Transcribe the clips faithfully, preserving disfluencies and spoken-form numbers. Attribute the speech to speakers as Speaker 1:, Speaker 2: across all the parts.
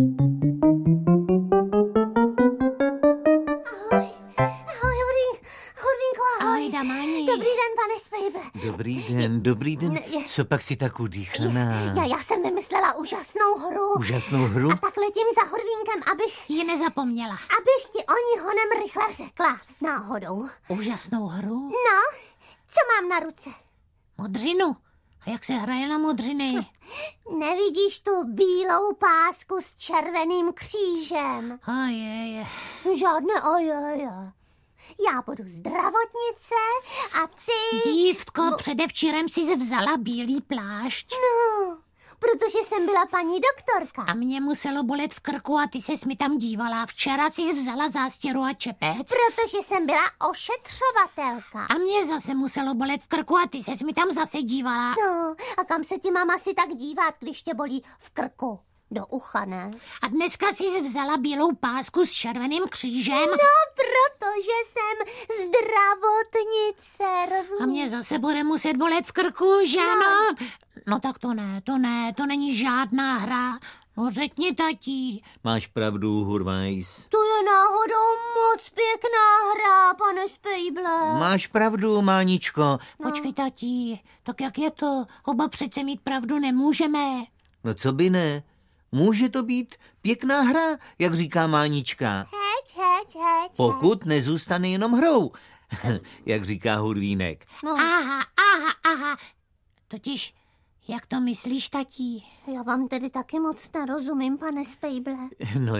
Speaker 1: Dobrý den, dobrý den. Co pak si tak udýchaná?
Speaker 2: Já, já jsem vymyslela úžasnou hru.
Speaker 1: Úžasnou hru?
Speaker 2: A tak letím za Horvínkem, abych...
Speaker 3: ji nezapomněla.
Speaker 2: Abych ti o ní honem rychle řekla. Náhodou.
Speaker 3: Úžasnou hru?
Speaker 2: No, co mám na ruce?
Speaker 3: Modřinu. A jak se hraje na modřiny?
Speaker 2: Nevidíš tu bílou pásku s červeným křížem?
Speaker 3: A je, je.
Speaker 2: Žádné a je, je. Já budu zdravotnice a ty...
Speaker 3: Dívko, no... předevčírem jsi vzala bílý plášť.
Speaker 2: No, protože jsem byla paní doktorka.
Speaker 3: A mě muselo bolet v krku a ty ses mi tam dívala. Včera jsi vzala zástěru a čepec.
Speaker 2: Protože jsem byla ošetřovatelka.
Speaker 3: A mě zase muselo bolet v krku a ty ses mi tam zase dívala.
Speaker 2: No, a kam se ti mám asi tak dívat, když tě bolí v krku? Do ucha, ne?
Speaker 3: A dneska jsi vzala bílou pásku s červeným křížem?
Speaker 2: No, protože jsem zdravotnice, rozumíš?
Speaker 3: A mě zase bude muset bolet v krku, že ano? No. no tak to ne, to ne, to není žádná hra. No řekni, tatí.
Speaker 1: Máš pravdu, Hurvajs.
Speaker 2: To je náhodou moc pěkná hra, pane Spejble.
Speaker 1: Máš pravdu, Máničko.
Speaker 3: No. Počkej, tatí, tak jak je to? Oba přece mít pravdu nemůžeme.
Speaker 1: No co by ne? Může to být pěkná hra, jak říká Mánička.
Speaker 2: Heď, heď, heď.
Speaker 1: Pokud nezůstane jenom hrou, jak říká Hurvínek.
Speaker 3: No. Aha, aha, aha. Totiž, jak to myslíš, tatí?
Speaker 2: Já vám tedy taky moc nerozumím, pane Spejble.
Speaker 1: No,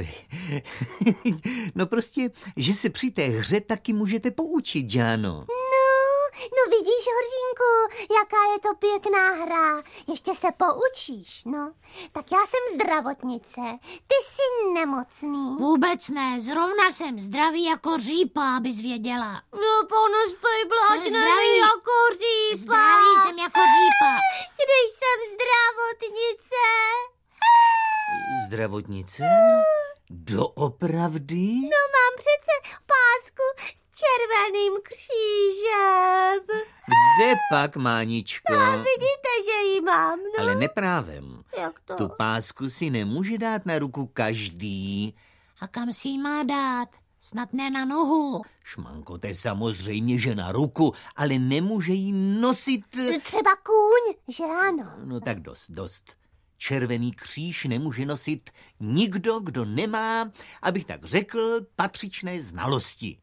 Speaker 1: no prostě, že se při té hře taky můžete poučit, Žáno.
Speaker 2: No vidíš, Horvínku, jaká je to pěkná hra. Ještě se poučíš, no. Tak já jsem zdravotnice, ty jsi nemocný.
Speaker 3: Vůbec ne, zrovna jsem zdravý jako řípa, abys věděla.
Speaker 2: No, pane Spejble, ať není jako řípa.
Speaker 3: Zdravý jsem jako řípa.
Speaker 2: Když jsem zdravotnice.
Speaker 1: Zdravotnice? Doopravdy?
Speaker 2: No, mám přece pásku s červeným křížem.
Speaker 1: Kde pak, Máničko?
Speaker 2: No, vidíte, že ji mám, no.
Speaker 1: Ale neprávem.
Speaker 2: Jak to?
Speaker 1: Tu pásku si nemůže dát na ruku každý.
Speaker 3: A kam si ji má dát? Snad ne na nohu.
Speaker 1: Šmanko, to je samozřejmě, že na ruku, ale nemůže ji nosit...
Speaker 2: Třeba kůň, že ano?
Speaker 1: No tak dost, dost. Červený kříž nemůže nosit nikdo, kdo nemá, abych tak řekl, patřičné znalosti.